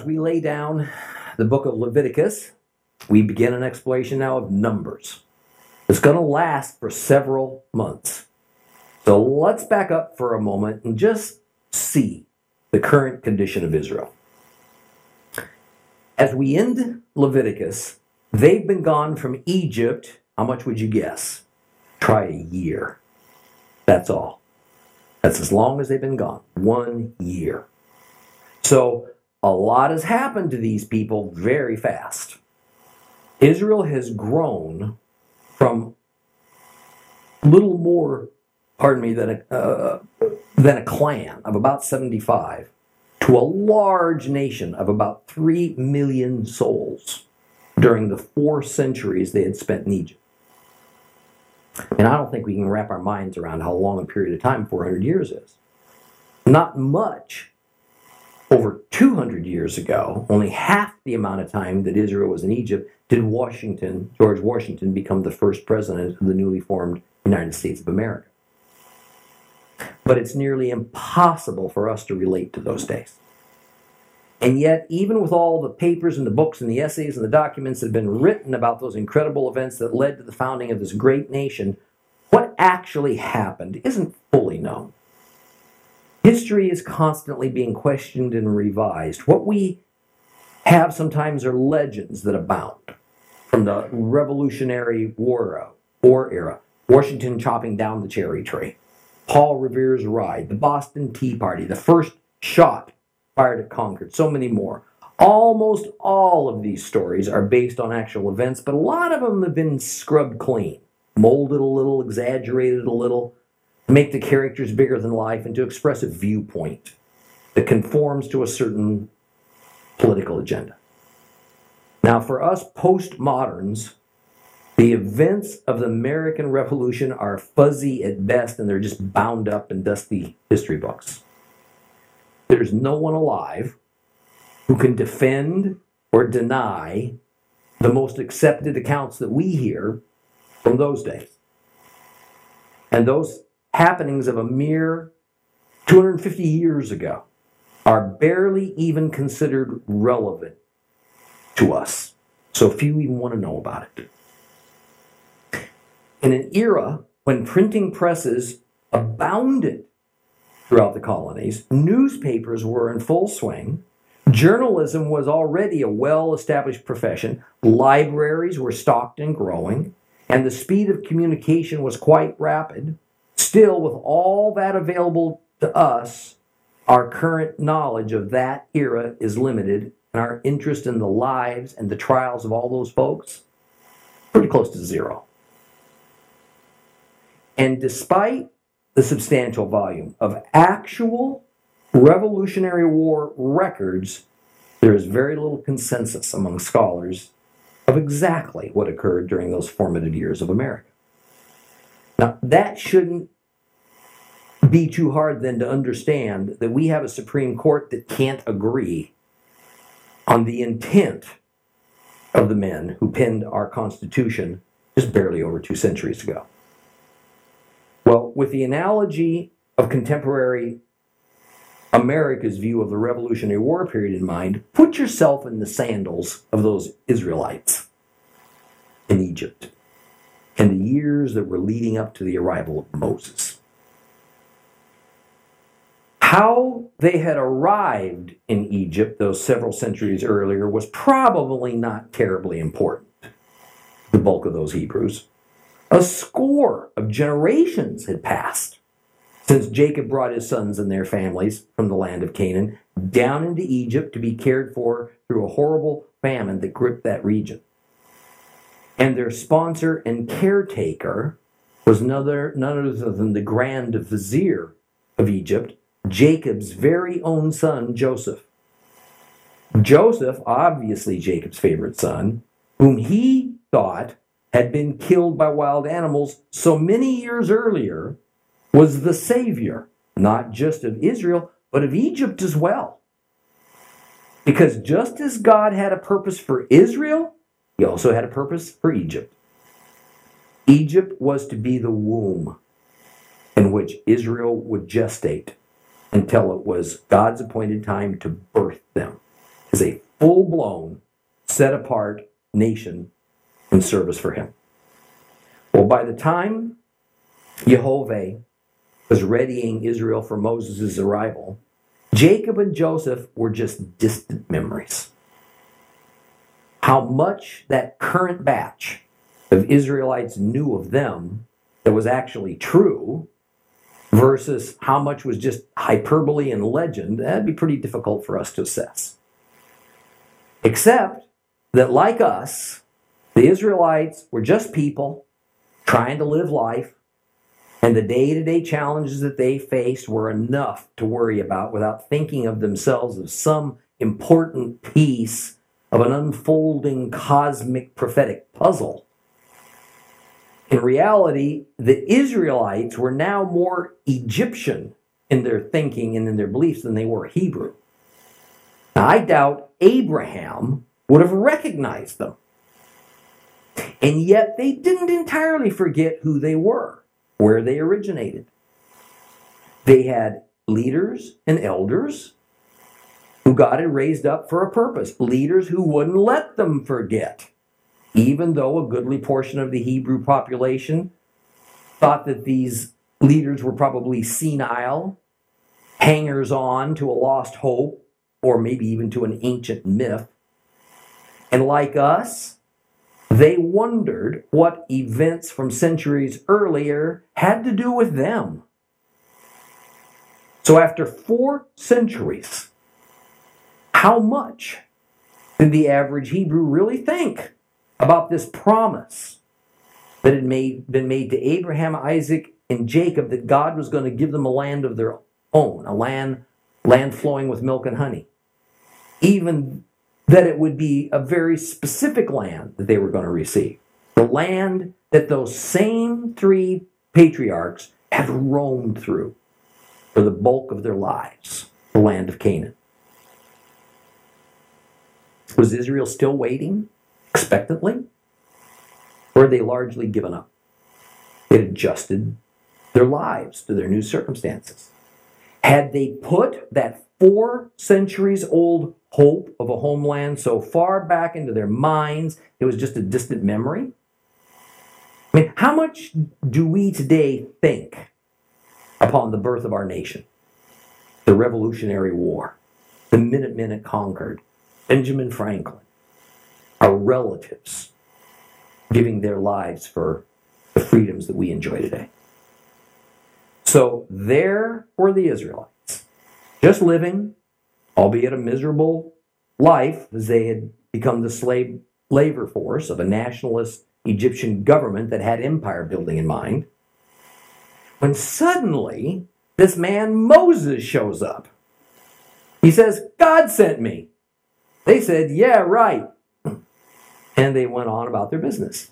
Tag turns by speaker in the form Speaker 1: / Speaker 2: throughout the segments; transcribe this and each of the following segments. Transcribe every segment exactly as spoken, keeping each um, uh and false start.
Speaker 1: as we lay down the book of Leviticus, we begin an exploration now of Numbers. It's going to last for several months. So let's back up for a moment and just see the current condition of Israel. As we end Leviticus, they've been gone from Egypt, how much would you guess? Try a year. That's all. That's as long as they've been gone. One year. So a lot has happened to these people very fast. Israel has grown from little more, pardon me, than a, uh, than a clan of about seventy-five to a large nation of about three million souls during the four centuries they had spent in Egypt. And I don't think we can wrap our minds around how long a period of time four hundred years is. Not much. Over two hundred years ago, only half the amount of time that Israel was in Egypt, did Washington, George Washington, become the first president of the newly formed United States of America. But it's nearly impossible for us to relate to those days. And yet, even with all the papers and the books and the essays and the documents that have been written about those incredible events that led to the founding of this great nation, what actually happened isn't fully known. History is constantly being questioned and revised. What we have sometimes are legends that abound from the Revolutionary War, War era, Washington chopping down the cherry tree, Paul Revere's ride, the Boston Tea Party, the first shot fired at Concord, so many more. Almost all of these stories are based on actual events, but a lot of them have been scrubbed clean, molded a little, exaggerated a little, to make the characters bigger than life and to express a viewpoint that conforms to a certain political agenda. Now, for us postmoderns, the events of the American Revolution are fuzzy at best, and they're just bound up in dusty history books. There's no one alive who can defend or deny the most accepted accounts that we hear from those days. And those happenings of a mere two hundred fifty years ago are barely even considered relevant to us. So few even want to know about it. In an era when printing presses abounded throughout the colonies, newspapers were in full swing, journalism was already a well-established profession, libraries were stocked and growing, and the speed of communication was quite rapid. Still, with all that available to us, our current knowledge of that era is limited, and our interest in the lives and the trials of all those folks, pretty close to zero. And despite the substantial volume of actual Revolutionary War records, there is very little consensus among scholars of exactly what occurred during those formative years of America. Now, that shouldn't be too hard then to understand that we have a Supreme Court that can't agree on the intent of the men who penned our Constitution just barely over two centuries ago. Well, with the analogy of contemporary America's view of the Revolutionary War period in mind, put yourself in the sandals of those Israelites in Egypt and the years that were leading up to the arrival of Moses. How they had arrived in Egypt those several centuries earlier was probably not terribly important, the bulk of those Hebrews. A score of generations had passed since Jacob brought his sons and their families from the land of Canaan down into Egypt to be cared for through a horrible famine that gripped that region. And their sponsor and caretaker was none other, none other than the grand vizier of Egypt, Jacob's very own son, Joseph. Joseph, obviously Jacob's favorite son, whom he thought had been killed by wild animals so many years earlier, was the savior, not just of Israel, but of Egypt as well. Because just as God had a purpose for Israel, he also had a purpose for Egypt. Egypt was to be the womb in which Israel would gestate until it was God's appointed time to birth them, as a full-blown, set-apart nation in service for him. Well, by the time Jehovah was readying Israel for Moses' arrival, Jacob and Joseph were just distant memories. How much that current batch of Israelites knew of them that was actually true versus how much was just hyperbole and legend, that'd be pretty difficult for us to assess. Except that, like us, the Israelites were just people trying to live life, and the day-to-day challenges that they faced were enough to worry about without thinking of themselves as some important piece of an unfolding cosmic prophetic puzzle. In reality, the Israelites were now more Egyptian in their thinking and in their beliefs than they were Hebrew. Now, I doubt Abraham would have recognized them. And yet they didn't entirely forget who they were, where they originated. They had leaders and elders who God had raised up for a purpose, leaders who wouldn't let them forget, even though a goodly portion of the Hebrew population thought that these leaders were probably senile, hangers-on to a lost hope, or maybe even to an ancient myth. And like us, they wondered what events from centuries earlier had to do with them. So after four centuries, how much did the average Hebrew really think about this promise that had made, been made to Abraham, Isaac, and Jacob, that God was going to give them a land of their own, a land, land flowing with milk and honey? Even that it would be a very specific land that they were going to receive. The land that those same three patriarchs had roamed through for the bulk of their lives, the land of Canaan. Was Israel still waiting expectantly? Or had they largely given up? They had adjusted their lives to their new circumstances. Had they put that four centuries old hope of a homeland so far back into their minds it was just a distant memory? I mean, how much do we today think upon the birth of our nation, the Revolutionary War, the Minutemen at Concord, Benjamin Franklin, our relatives giving their lives for the freedoms that we enjoy today? So there were the Israelites, just living, albeit a miserable life, as they had become the slave labor force of a nationalist Egyptian government that had empire building in mind, when suddenly this man Moses shows up. He says, God sent me. They said, yeah, right. And they went on about their business.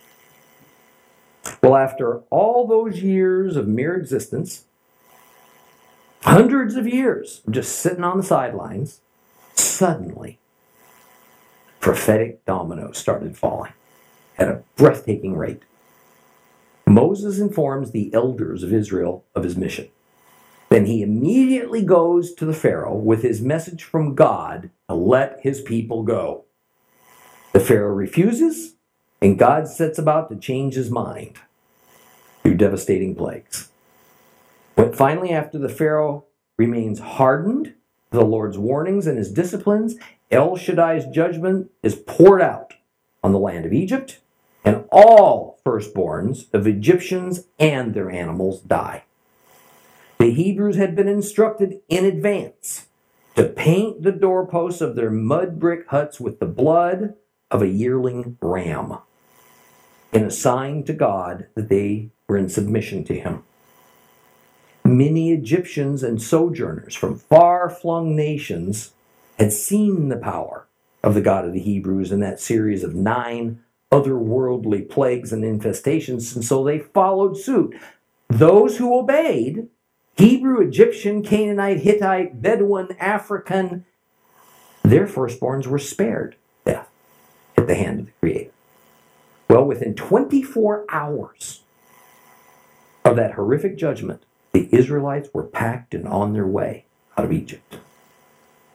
Speaker 1: Well, after all those years of mere existence, hundreds of years of just sitting on the sidelines, suddenly prophetic dominoes started falling at a breathtaking rate. Moses informs the elders of Israel of his mission. Then he immediately goes to the Pharaoh with his message from God to let his people go. The Pharaoh refuses, and God sets about to change his mind through devastating plagues. But finally, after the Pharaoh remains hardened to the Lord's warnings and his disciplines, El Shaddai's judgment is poured out on the land of Egypt, and all firstborns of Egyptians and their animals die. The Hebrews had been instructed in advance to paint the doorposts of their mud brick huts with the blood of a yearling ram, in a sign to God that they were in submission to him. Many Egyptians and sojourners from far-flung nations had seen the power of the God of the Hebrews in that series of nine otherworldly plagues and infestations, and so they followed suit. Those who obeyed, Hebrew, Egyptian, Canaanite, Hittite, Bedouin, African, their firstborns were spared death at the hand of the Creator. Well, within twenty-four hours of that horrific judgment, the Israelites were packed and on their way out of Egypt.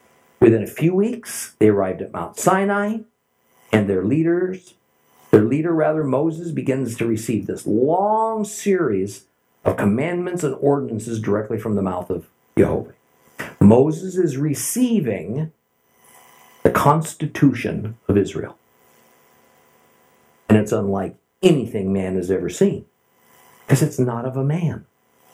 Speaker 1: Within a few weeks, they arrived at Mount Sinai, and their leaders, their leader rather, Moses, begins to receive this long series of commandments and ordinances directly from the mouth of Jehovah. Moses is receiving the Constitution of Israel. And it's unlike anything man has ever seen, because it's not of a man.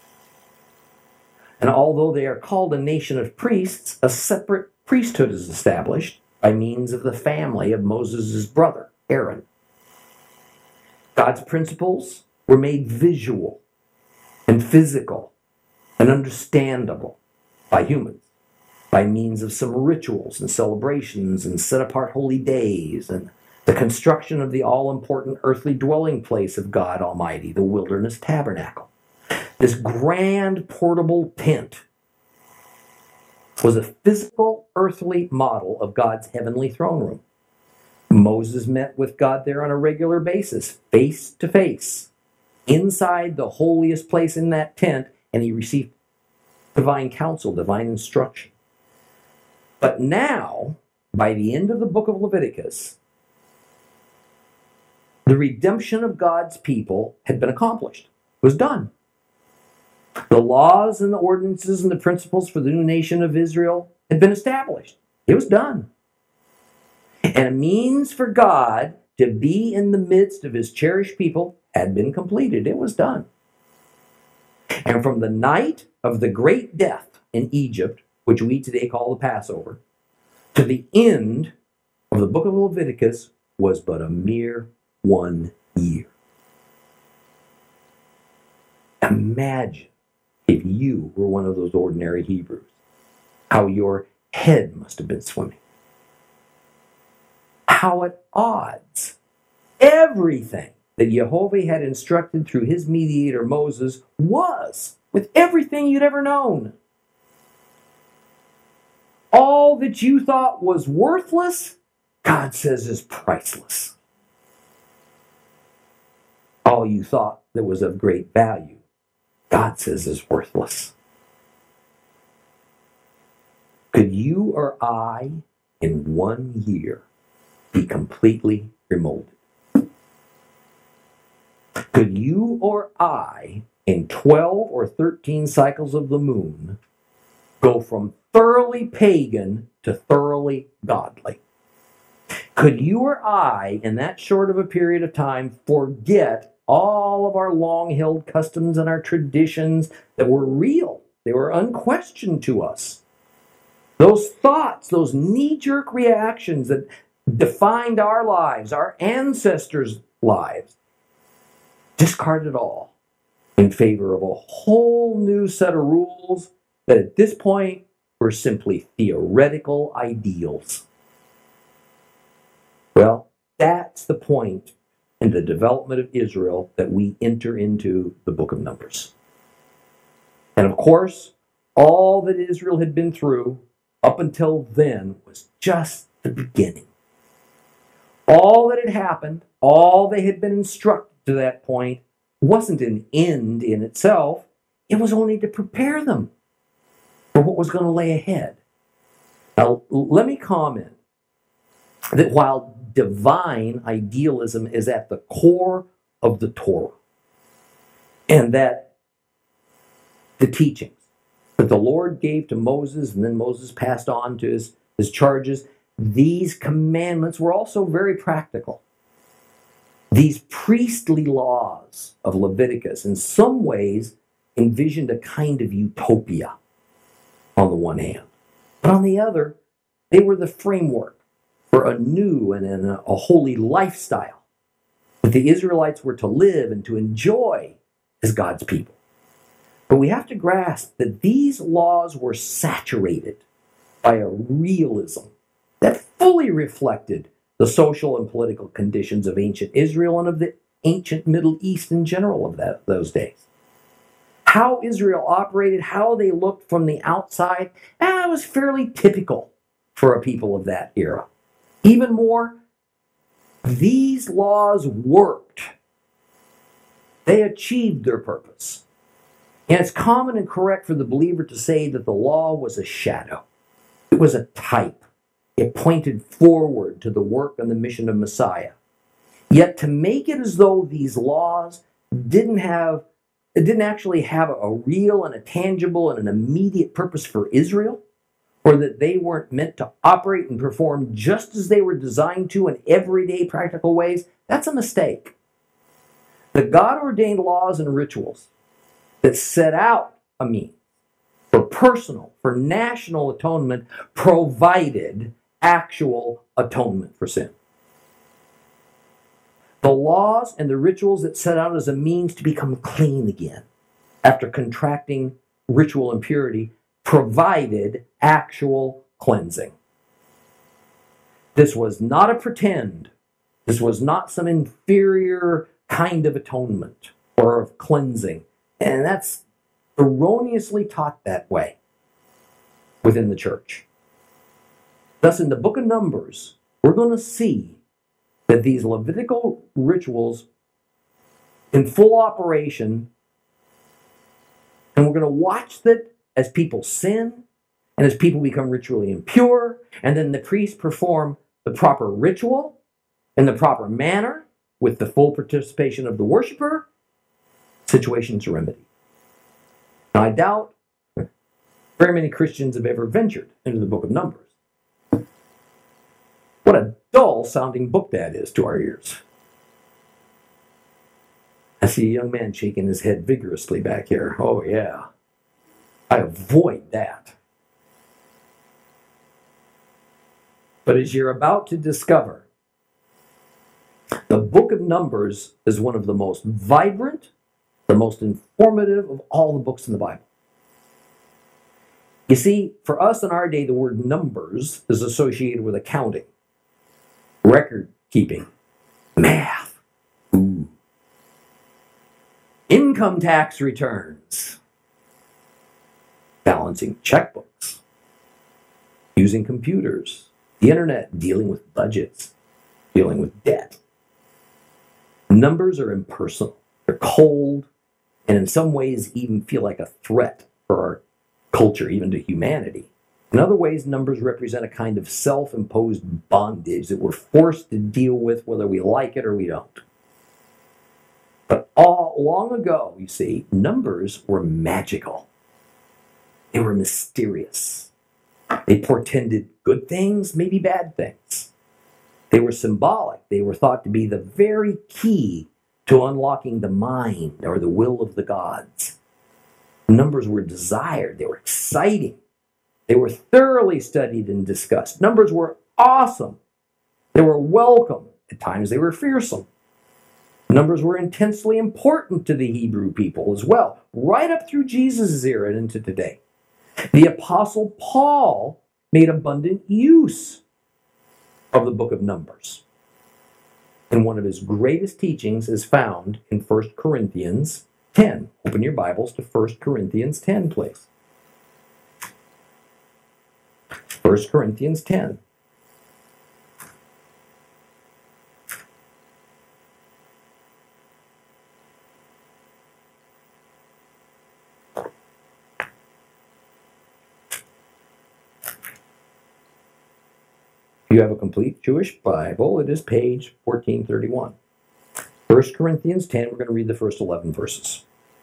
Speaker 1: And although they are called a nation of priests, a separate priesthood is established by means of the family of Moses' brother, Aaron. God's principles were made visual and physical and understandable by humans by means of some rituals and celebrations and set-apart holy days and the construction of the all-important earthly dwelling place of God Almighty, the wilderness tabernacle. This grand portable tent was a physical earthly model of God's heavenly throne room. Moses met with God there on a regular basis, face to face, inside the holiest place in that tent, and he received divine counsel, divine instruction. But now, by the end of the book of Leviticus, the redemption of God's people had been accomplished. It was done. The laws and the ordinances and the principles for the new nation of Israel had been established. It was done. And a means for God to be in the midst of his cherished people had been completed. It was done. And from the night of the great death in Egypt, which we today call the Passover, to the end of the book of Leviticus was but a mere one year. Imagine if you were one of those ordinary Hebrews, how your head must have been swimming. How at odds everything that Jehovah had instructed through his mediator Moses was with everything you'd ever known. All that you thought was worthless, God says is priceless. All you thought that was of great value, God says is worthless. Could you or I, in one year, be completely remolded? Could you or I, in twelve or thirteen cycles of the moon, go from thoroughly pagan to thoroughly godly? Could you or I, in that short of a period of time, forget all of our long-held customs and our traditions that were real? They were unquestioned to us. Those thoughts, those knee-jerk reactions that defined our lives, our ancestors' lives, discard it all in favor of a whole new set of rules that at this point were simply theoretical ideals. Well, that's the point in the development of Israel that we enter into the book of Numbers. And of course, all that Israel had been through up until then was just the beginning. All that had happened, all they had been instructed to that point, wasn't an end in itself. It was only to prepare them for what was going to lay ahead. Now, let me comment that while divine idealism is at the core of the Torah, and that the teachings that the Lord gave to Moses, and then Moses passed on to his, his charges, these commandments were also very practical. These priestly laws of Leviticus, in some ways, envisioned a kind of utopia on the one hand. But on the other, they were the framework for a new and a, a holy lifestyle that the Israelites were to live and to enjoy as God's people. But we have to grasp that these laws were saturated by a realism that fully reflected the social and political conditions of ancient Israel and of the ancient Middle East in general of that, those days. How Israel operated, how they looked from the outside, eh, was fairly typical for a people of that era. Even more, these laws worked. They achieved their purpose. And it's common and correct for the believer to say that the law was a shadow. It was a type. It pointed forward to the work and the mission of Messiah. Yet to make it as though these laws didn't have, it didn't actually have a real and a tangible and an immediate purpose for Israel, or that they weren't meant to operate and perform just as they were designed to in everyday practical ways, that's a mistake. The God-ordained laws and rituals that set out a means for personal, for national atonement provided actual atonement for sin. The laws and the rituals that set out as a means to become clean again after contracting ritual impurity provided actual cleansing. This was not a pretend. This was not some inferior kind of atonement or of cleansing. And that's erroneously taught that way within the church. Thus, in the book of Numbers, we're going to see that these Levitical rituals in full operation, and we're going to watch that as people sin and as people become ritually impure, and then the priests perform the proper ritual in the proper manner with the full participation of the worshiper, situations are remedied. Now, I doubt very many Christians have ever ventured into the book of Numbers. What a dull-sounding book that is to our ears. I see a young man shaking his head vigorously back here. Oh, yeah. I avoid that. But as you're about to discover, the book of Numbers is one of the most vibrant, the most informative of all the books in the Bible. You see, for us in our day, the word numbers is associated with accounting, record keeping, math, ooh, income tax returns, balancing checkbooks, using computers, the internet, dealing with budgets, dealing with debt. Numbers are impersonal, they're cold, and in some ways even feel like a threat for our culture, even to humanity. In other ways, numbers represent a kind of self-imposed bondage that we're forced to deal with whether we like it or we don't. But all long ago, you see, numbers were magical. They were mysterious. They portended good things, maybe bad things. They were symbolic. They were thought to be the very key to unlocking the mind or the will of the gods. Numbers were desired. They were exciting. They were thoroughly studied and discussed. Numbers were awesome. They were welcome. At times they were fearsome. Numbers were intensely important to the Hebrew people as well, right up through Jesus' era and into today. The Apostle Paul made abundant use of the book of Numbers. And one of his greatest teachings is found in First Corinthians ten. Open your Bibles to First Corinthians ten, please. First Corinthians ten. If you have a complete Jewish Bible, it is page fourteen thirty-one. First Corinthians ten, we're going to read the first eleven verses.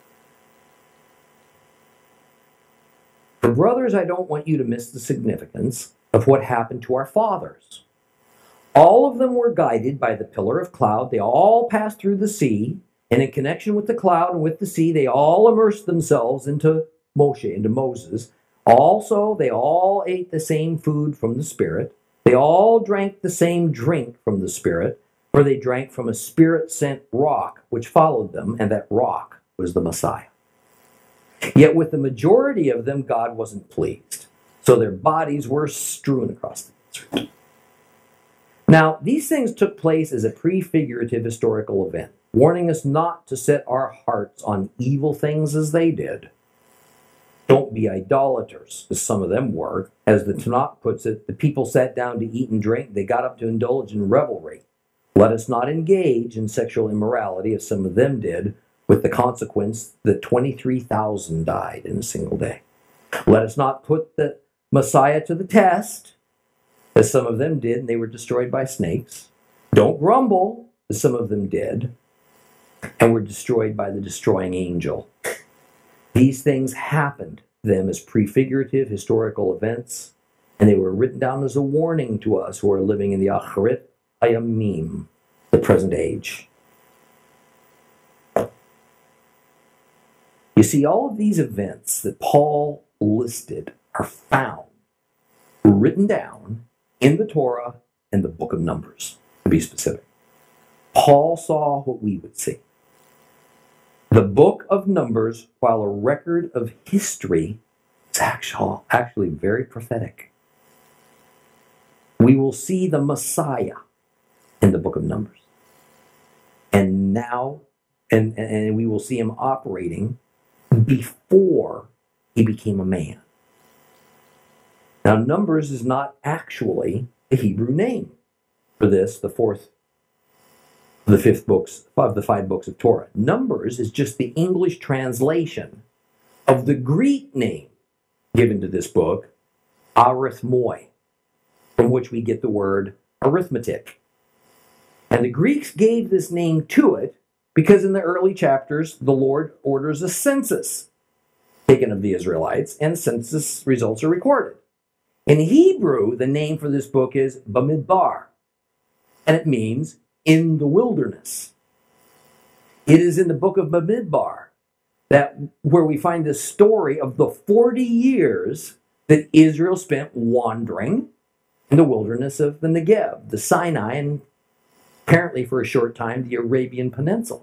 Speaker 1: For brothers, I don't want you to miss the significance of what happened to our fathers. All of them were guided by the pillar of cloud. They all passed through the sea, and in connection with the cloud and with the sea, they all immersed themselves into Moshe, into Moses. Also, they all ate the same food from the Spirit. They all drank the same drink from the Spirit, for they drank from a Spirit-sent rock which followed them, and that rock was the Messiah. Yet with the majority of them, God wasn't pleased, so their bodies were strewn across the desert. Now, these things took place as a prefigurative historical event, warning us not to set our hearts on evil things as they did. Don't be idolaters, as some of them were. As the Tanakh puts it, the people sat down to eat and drink. They got up to indulge in revelry. Let us not engage in sexual immorality, as some of them did, with the consequence that twenty-three thousand died in a single day. Let us not put the Messiah to the test, as some of them did, and they were destroyed by snakes. Don't grumble, as some of them did, and were destroyed by the destroying angel. These things happened to them as prefigurative historical events, and they were written down as a warning to us who are living in the Acharit Hayamim, the present age. You see, all of these events that Paul listed are found, written down in the Torah and the book of Numbers, to be specific. Paul saw what we would see. The book of Numbers, while a record of history, is actually, actually very prophetic. We will see the Messiah in the book of Numbers. And now, and, and we will see him operating before he became a man. Now, Numbers is not actually the Hebrew name for this, the fourth, the fifth books of the five books of Torah. Numbers is just the English translation of the Greek name given to this book, arithmoi, from which we get the word arithmetic. And the Greeks gave this name to it because in the early chapters, the Lord orders a census taken of the Israelites, and census results are recorded. In Hebrew, the name for this book is Bamidbar, and it means in the wilderness. It is in the book of Bamidbar that where we find the story of the forty years that Israel spent wandering in the wilderness of the Negev, the Sinai, and apparently for a short time, the Arabian Peninsula.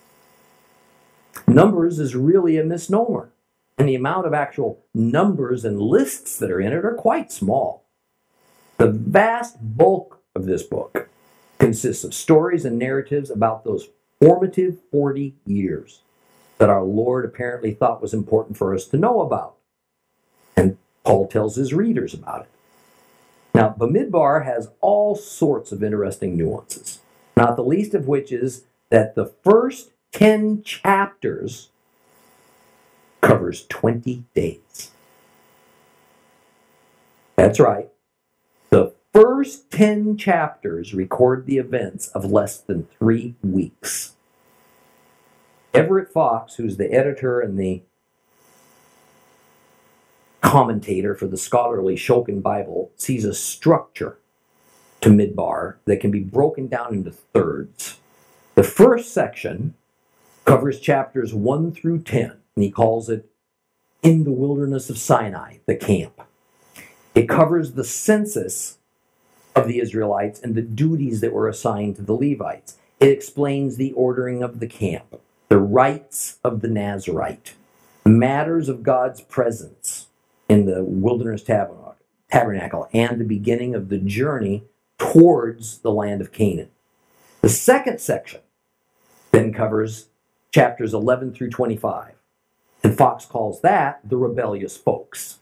Speaker 1: Numbers is really a misnomer, and the amount of actual numbers and lists that are in it are quite small. The vast bulk of this book consists of stories and narratives about those formative forty years that our Lord apparently thought was important for us to know about. And Paul tells his readers about it. Now, Bamidbar has all sorts of interesting nuances, not the least of which is that the first ten chapters covers twenty days. That's right. The first ten chapters record the events of less than three weeks. Everett Fox, who's the editor and the commentator for the scholarly Shulchan Bible, sees a structure to Midbar that can be broken down into thirds. The first section covers chapters one through ten, and he calls it In the Wilderness of Sinai, the camp. It covers the census of the Israelites and the duties that were assigned to the Levites. It explains the ordering of the camp, the rites of the Nazirite, matters of God's presence in the wilderness tabernacle, and the beginning of the journey towards the land of Canaan. The second section then covers chapters eleven through twenty-five, and Fox calls that the rebellious folks,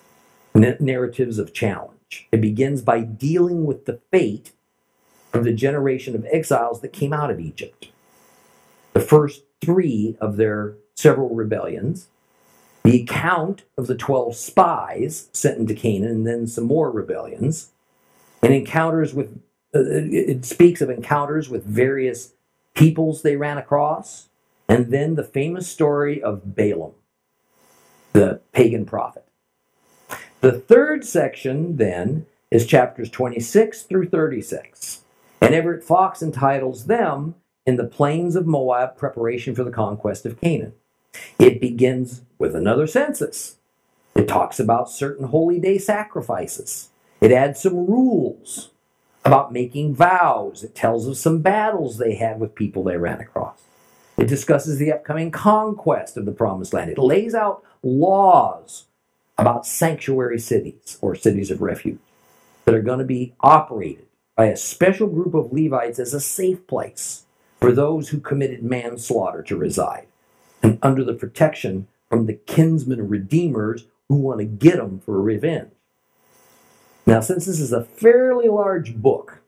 Speaker 1: N- narratives of challenge. It begins by dealing with the fate of the generation of exiles that came out of Egypt. The first three of their several rebellions, the account of the twelve spies sent into Canaan, and then some more rebellions, and encounters with, uh, it speaks of encounters with various peoples they ran across, and then the famous story of Balaam, the pagan prophet. The third section, then, is chapters twenty-six through thirty-six, and Everett Fox entitles them In the Plains of Moab, Preparation for the Conquest of Canaan. It begins with another census. It talks about certain holy day sacrifices. It adds some rules about making vows. It tells of some battles they had with people they ran across. It discusses the upcoming conquest of the Promised Land. It lays out laws about sanctuary cities or cities of refuge that are going to be operated by a special group of Levites as a safe place for those who committed manslaughter to reside, and under the protection from the kinsman redeemers who want to get them for revenge. Now, since this is a fairly large book,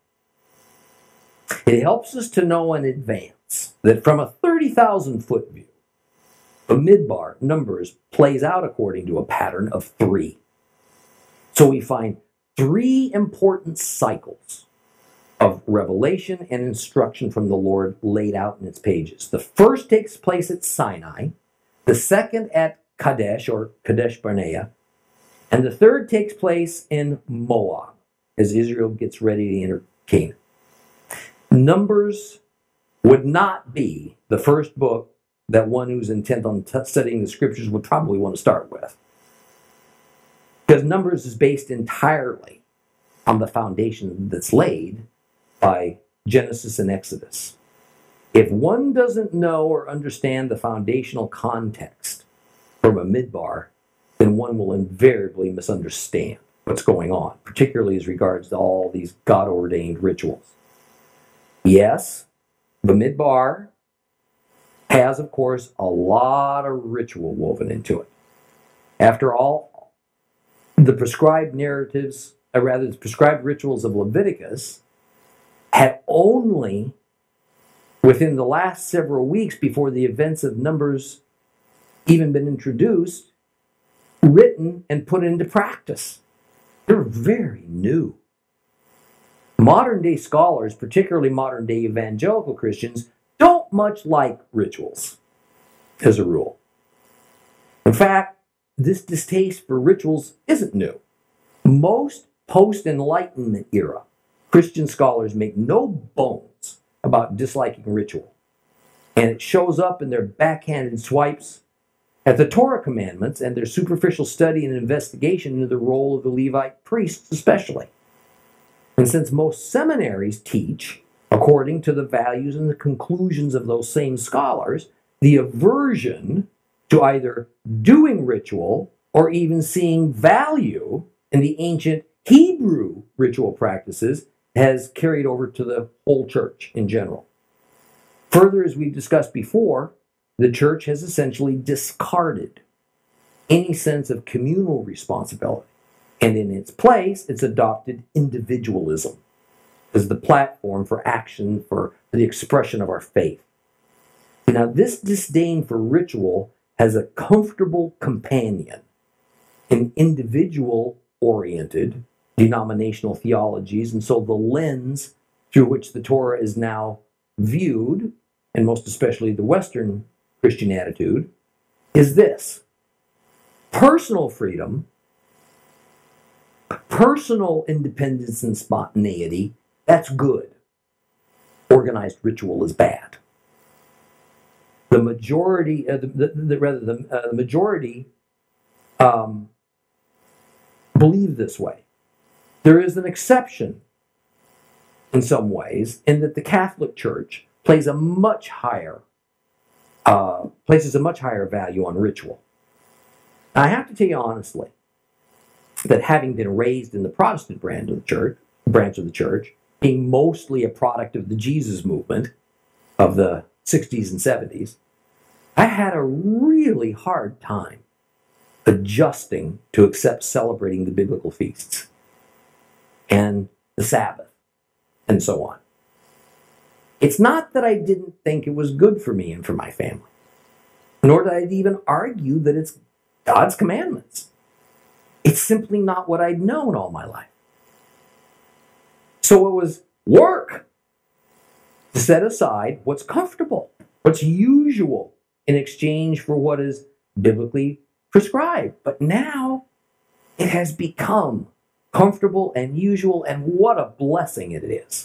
Speaker 1: it helps us to know in advance that from a thirty thousand foot view, the Midbar Numbers plays out according to a pattern of three. So we find three important cycles of revelation and instruction from the Lord laid out in its pages. The first takes place at Sinai, the second at Kadesh or Kadesh Barnea, and the third takes place in Moab as Israel gets ready to enter Canaan. Numbers would not be the first book that one who's intent on t- studying the scriptures would probably want to start with. Because Numbers is based entirely on the foundation that's laid by Genesis and Exodus. If one doesn't know or understand the foundational context from a midbar, then one will invariably misunderstand what's going on, particularly as regards to all these God-ordained rituals. Yes, the midbar has, of course, a lot of ritual woven into it. After all, the prescribed narratives, or rather the prescribed rituals of Leviticus had only, within the last several weeks before the events of Numbers even been introduced, written and put into practice. They're very new. Modern day scholars, particularly modern day evangelical Christians, don't much like rituals as a rule. In fact, this distaste for rituals isn't new. Most post-Enlightenment era Christian scholars make no bones about disliking ritual, and it shows up in their backhanded swipes at the Torah commandments and their superficial study and investigation into the role of the Levite priests especially. And since most seminaries teach, according to the values and the conclusions of those same scholars, the aversion to either doing ritual or even seeing value in the ancient Hebrew ritual practices has carried over to the whole church in general. Further, as we've discussed before, the church has essentially discarded any sense of communal responsibility, and in its place, it's adopted individualism as the platform for action, for the expression of our faith. Now, this disdain for ritual has a comfortable companion in individual-oriented denominational theologies, and so the lens through which the Torah is now viewed, and most especially the Western Christian attitude, is this: personal freedom, personal independence and spontaneity, that's good. Organized ritual is bad. The majority, uh, the, the, the, rather the, uh, the majority um, believe this way. There is an exception in some ways, in that the Catholic Church plays a much higher, uh, places a much higher value on ritual. Now, I have to tell you honestly that having been raised in the Protestant branch of the church, branch of the church, being mostly a product of the Jesus movement of the sixties and seventies, I had a really hard time adjusting to accept celebrating the biblical feasts and the Sabbath and so on. It's not that I didn't think it was good for me and for my family, nor did I even argue that it's God's commandments. It's simply not what I'd known all my life. So it was work to set aside what's comfortable, what's usual, in exchange for what is biblically prescribed. But now it has become comfortable and usual, and what a blessing it is.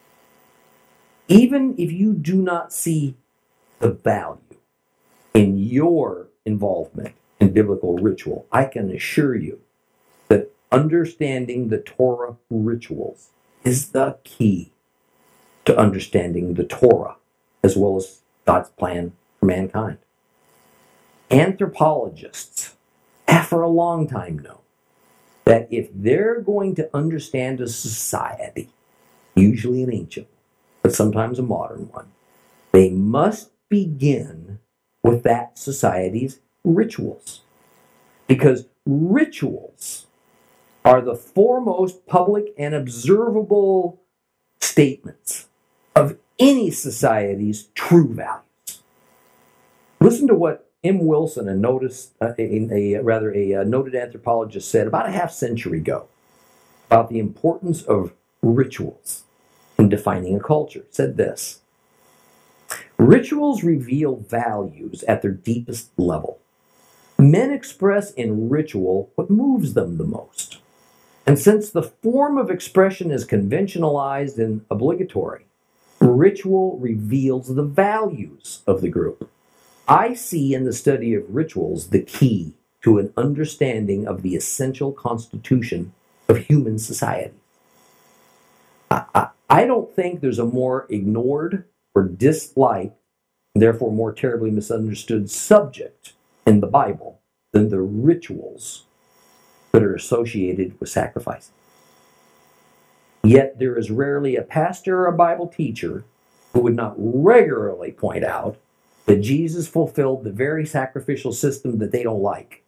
Speaker 1: Even if you do not see the value in your involvement in biblical ritual, I can assure you that understanding the Torah rituals is the key to understanding the Torah as well as God's plan for mankind. Anthropologists have for a long time known that if they're going to understand a society, usually an ancient one, but sometimes a modern one, they must begin with that society's rituals. Because rituals are the foremost public and observable statements of any society's true values. Listen to what M. Wilson, a, notice, uh, a, a rather a, a noted anthropologist, said about a half century ago about the importance of rituals in defining a culture, said this: rituals reveal values at their deepest level. Men express in ritual what moves them the most. And since the form of expression is conventionalized and obligatory, ritual reveals the values of the group. I see in the study of rituals the key to an understanding of the essential constitution of human society. I, I, I don't think there's a more ignored or disliked, therefore more terribly misunderstood subject in the Bible than the rituals that are associated with sacrifice. Yet there is rarely a pastor or a Bible teacher who would not regularly point out that Jesus fulfilled the very sacrificial system that they don't like.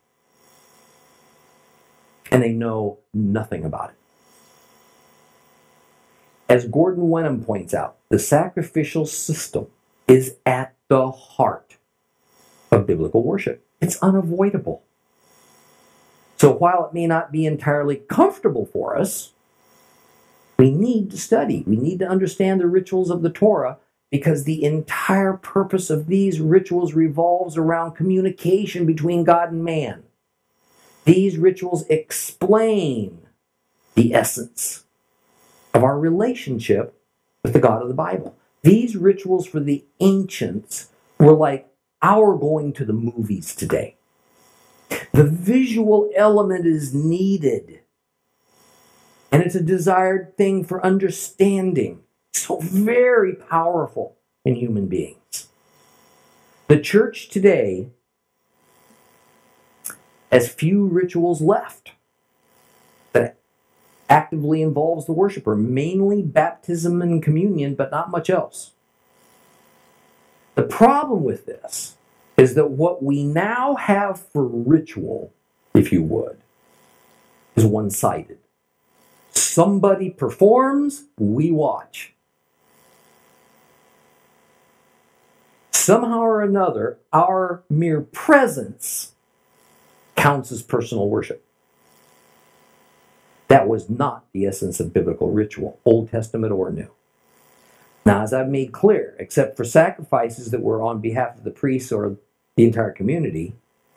Speaker 1: And they know nothing about it. As Gordon Wenham points out, the sacrificial system is at the heart of biblical worship. It's unavoidable. So while it may not be entirely comfortable for us, we need to study. We need to understand the rituals of the Torah, because the entire purpose of these rituals revolves around communication between God and man. These rituals explain the essence of our relationship with the God of the Bible. These rituals for the ancients were like our going to the movies today. The visual element is needed, and it's a desired thing for understanding. So very powerful in human beings. The church today has few rituals left that actively involves the worshiper, mainly baptism and communion, but not much else. The problem with this is that what we now have for ritual, if you would, is one-sided. Somebody performs, we watch. Somehow or another, our mere presence counts as personal worship. That was not the essence of biblical ritual, Old Testament or New. Now, as I've made clear, except for sacrifices that were on behalf of the priests or the entire community,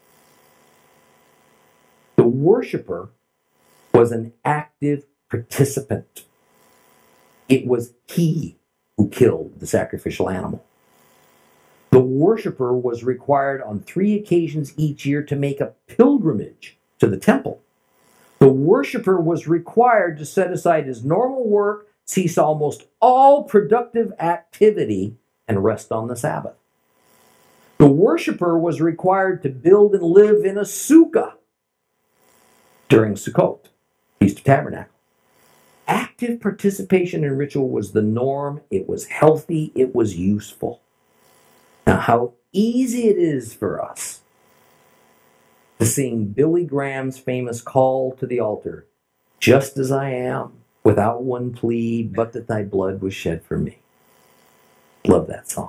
Speaker 1: the worshiper was an active participant. It was he who killed the sacrificial animal. The worshiper was required on three occasions each year to make a pilgrimage to the temple. The worshiper was required to set aside his normal work, cease almost all productive activity, and rest on the Sabbath. The worshiper was required to build and live in a sukkah during Sukkot, Feast of Tabernacles. Active participation in ritual was the norm. It was healthy. It was useful. Now, how easy it is for us to sing Billy Graham's famous call to the altar, "Just as I am, without one plea, but that thy blood was shed for me." Love that song.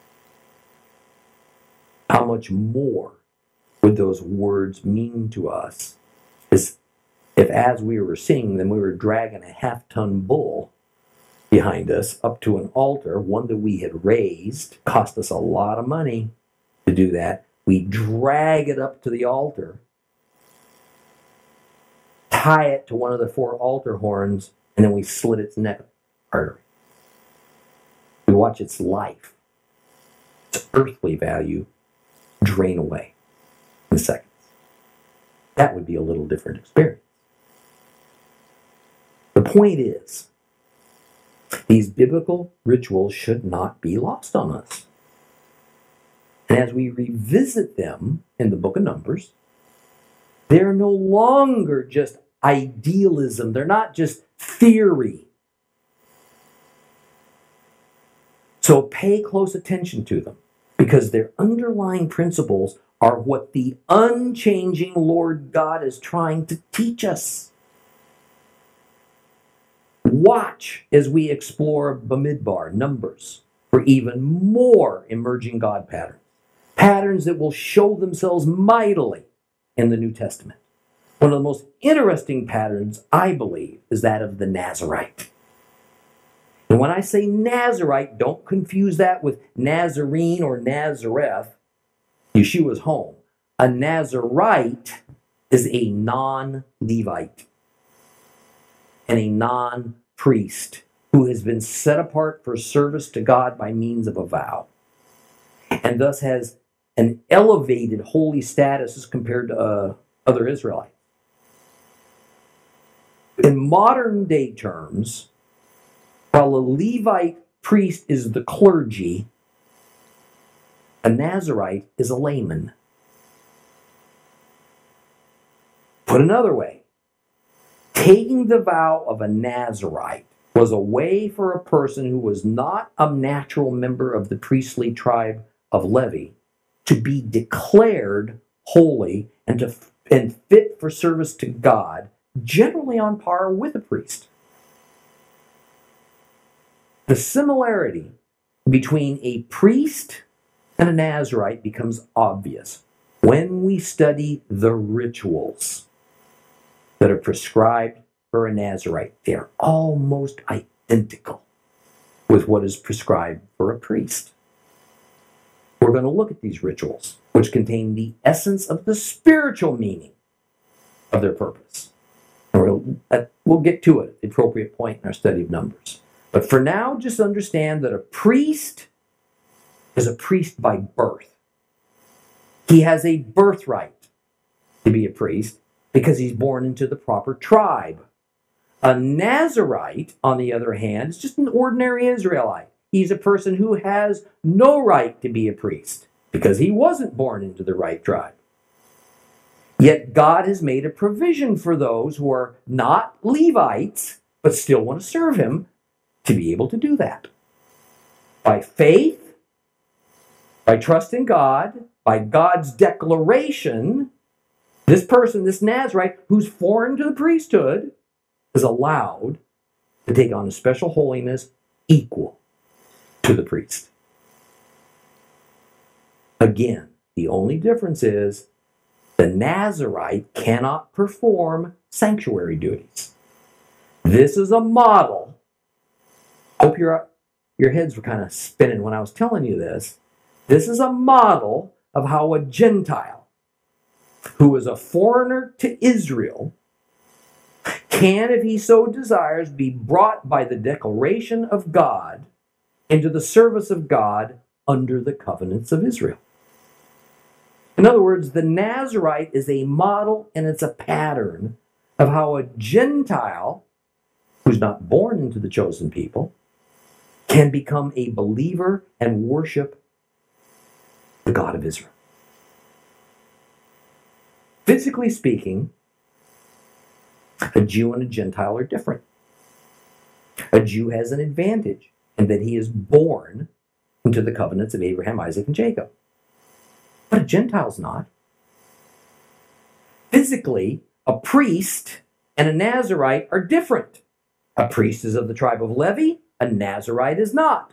Speaker 1: How much more would those words mean to us is if, as we were singing them, we were dragging a half-ton bull behind us up to an altar, one that we had raised, cost us a lot of money to do that. We drag it up to the altar, tie it to one of the four altar horns, and then we slit its neck artery. We watch its life, its earthly value, drain away in seconds. That would be a little different experience. The point is, these biblical rituals should not be lost on us. And as we revisit them in the book of Numbers, they're no longer just idealism. They're not just theory. So pay close attention to them, because their underlying principles are what the unchanging Lord God is trying to teach us. Watch as we explore Bamidbar, Numbers, for even more emerging God patterns. Patterns that will show themselves mightily in the New Testament. One of the most interesting patterns, I believe, is that of the Nazarite. And when I say Nazarite, don't confuse that with Nazarene or Nazareth, Yeshua's home. A Nazarite is a non-Levite and a non-priest who has been set apart for service to God by means of a vow, and thus has an elevated holy status as compared to uh, other Israelites. In modern day terms, while a Levite priest is the clergy, a Nazarite is a layman. Put another way, taking the vow of a Nazarite was a way for a person who was not a natural member of the priestly tribe of Levi to be declared holy and to and fit for service to God, generally on par with a priest. The similarity between a priest and a Nazarite becomes obvious when we study the rituals that are prescribed for a Nazarite. They are almost identical with what is prescribed for a priest. We're going to look at these rituals, which contain the essence of the spiritual meaning of their purpose. And we'll, uh, we'll get to it at the appropriate point in our study of Numbers. But for now, just understand that a priest is a priest by birth. He has a birthright to be a priest because he's born into the proper tribe. A Nazarite, on the other hand, is just an ordinary Israelite. He's a person who has no right to be a priest because he wasn't born into the right tribe. Yet God has made a provision for those who are not Levites, but still want to serve him, to be able to do that. By faith, by trust in God, by God's declaration, this person, this Nazarite, who's foreign to the priesthood, is allowed to take on a special holiness equal to the priest. Again, the only difference is the Nazarite cannot perform sanctuary duties. This is a model. I hope your, your heads were kind of spinning when I was telling you this. This is a model of how a Gentile who is a foreigner to Israel can, if he so desires, be brought by the declaration of God into the service of God under the covenants of Israel. In other words, the Nazarite is a model and it's a pattern of how a Gentile who's not born into the chosen people can become a believer and worship the God of Israel. Physically speaking, a Jew and a Gentile are different. A Jew has an advantage in that he is born into the covenants of Abraham, Isaac, and Jacob. But a Gentile's not. Physically, a priest and a Nazarite are different. A priest is of the tribe of Levi, a Nazarite is not.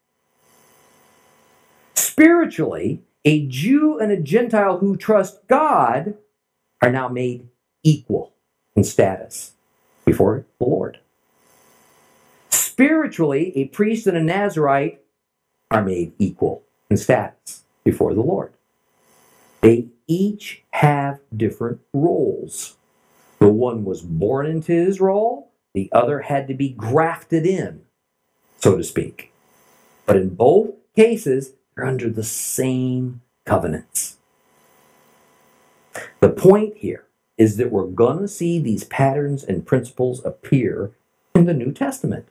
Speaker 1: Spiritually, a Jew and a Gentile who trust God are now made equal in status before the Lord. Spiritually, a priest and a Nazarite are made equal in status before the Lord. They each have different roles. The one was born into his role, the other had to be grafted in, so to speak. But in both cases, they're under the same covenants. The point here is that we're going to see these patterns and principles appear in the New Testament.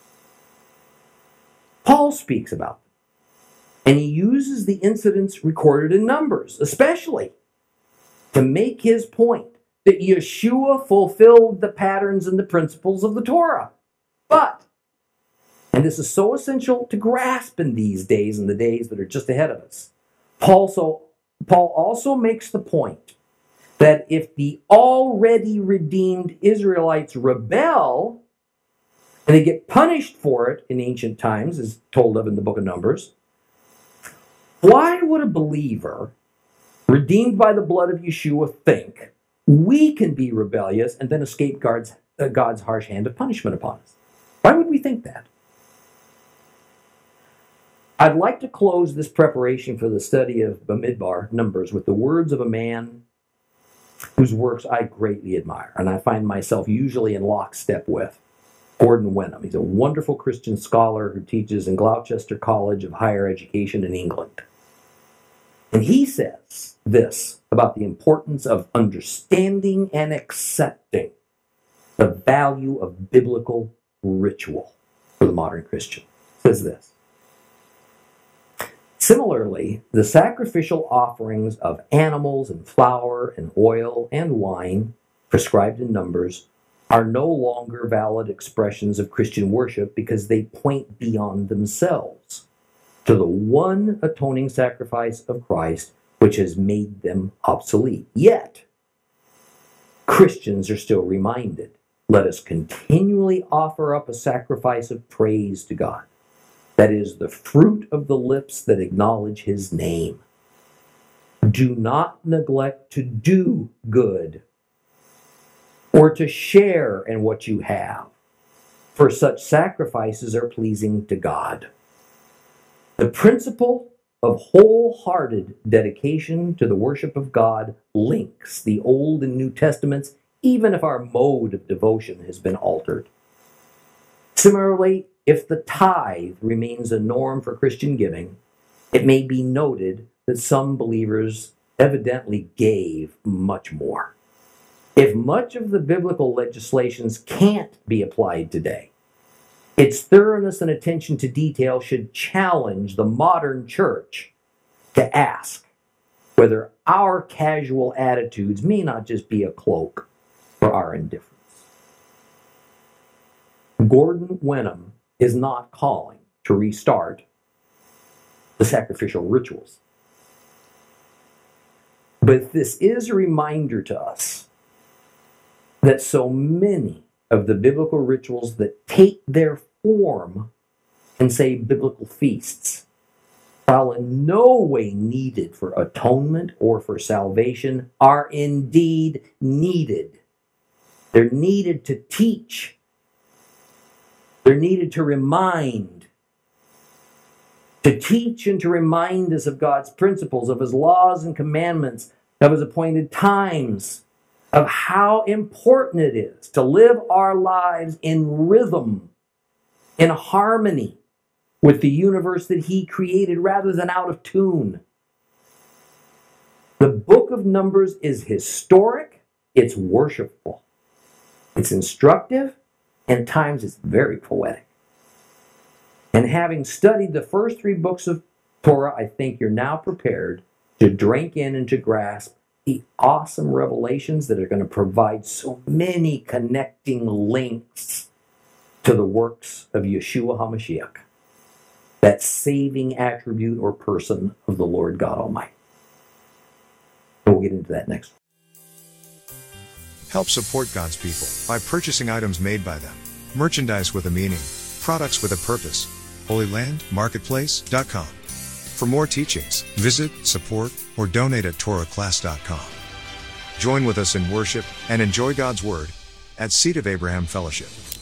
Speaker 1: Paul speaks about them, and he uses the incidents recorded in Numbers, especially to make his point that Yeshua fulfilled the patterns and the principles of the Torah. But, and this is so essential to grasp in these days and the days that are just ahead of us, Paul, so, Paul also makes the point that if the already redeemed Israelites rebel, and they get punished for it in ancient times, as told of in the book of Numbers, Why would a believer redeemed by the blood of Yeshua think we can be rebellious and then escape God's, uh, God's harsh hand of punishment upon us? Why would we think that? I'd like to close this preparation for the study of Bamidbar, Numbers, with the words of a man whose works I greatly admire, and I find myself usually in lockstep with, Gordon Wenham. He's a wonderful Christian scholar who teaches in Gloucester College of Higher Education in England. And he says this about the importance of understanding and accepting the value of biblical ritual for the modern Christian. He says this: similarly, the sacrificial offerings of animals and flour and oil and wine prescribed in Numbers are no longer valid expressions of Christian worship because they point beyond themselves to the one atoning sacrifice of Christ, which has made them obsolete. Yet, Christians are still reminded, let us continually offer up a sacrifice of praise to God. That is the fruit of the lips that acknowledge his name. Do not neglect to do good or to share in what you have, for such sacrifices are pleasing to God. The principle of wholehearted dedication to the worship of God links the Old and New Testaments, even if our mode of devotion has been altered. Similarly, if the tithe remains a norm for Christian giving, it may be noted that some believers evidently gave much more. If much of the biblical legislations can't be applied today, its thoroughness and attention to detail should challenge the modern church to ask whether our casual attitudes may not just be a cloak for our indifference. Gordon Wenham is not calling to restart the sacrificial rituals. But this is a reminder to us that so many of the biblical rituals that take their form in, say, biblical feasts, while in no way needed for atonement or for salvation, are indeed needed. They're needed to teach. They're needed to remind. To teach and to remind us of God's principles, of his laws and commandments, of his appointed times, of how important it is to live our lives in rhythm, in harmony with the universe that he created rather than out of tune. The book of Numbers is historic, it's worshipful, it's instructive, and at times it's very poetic. And having studied the first three books of Torah, I think you're now prepared to drink in and to grasp the awesome revelations that are going to provide so many connecting links to the works of Yeshua HaMashiach, that saving attribute or person of the Lord God Almighty. And we'll get into that next.
Speaker 2: Help support God's people by purchasing items made by them, merchandise with a meaning, products with a purpose. Holy Land Marketplace dot com. For more teachings, visit, support, or donate at Torah Class dot com. Join with us in worship and enjoy God's Word at Seed of Abraham Fellowship.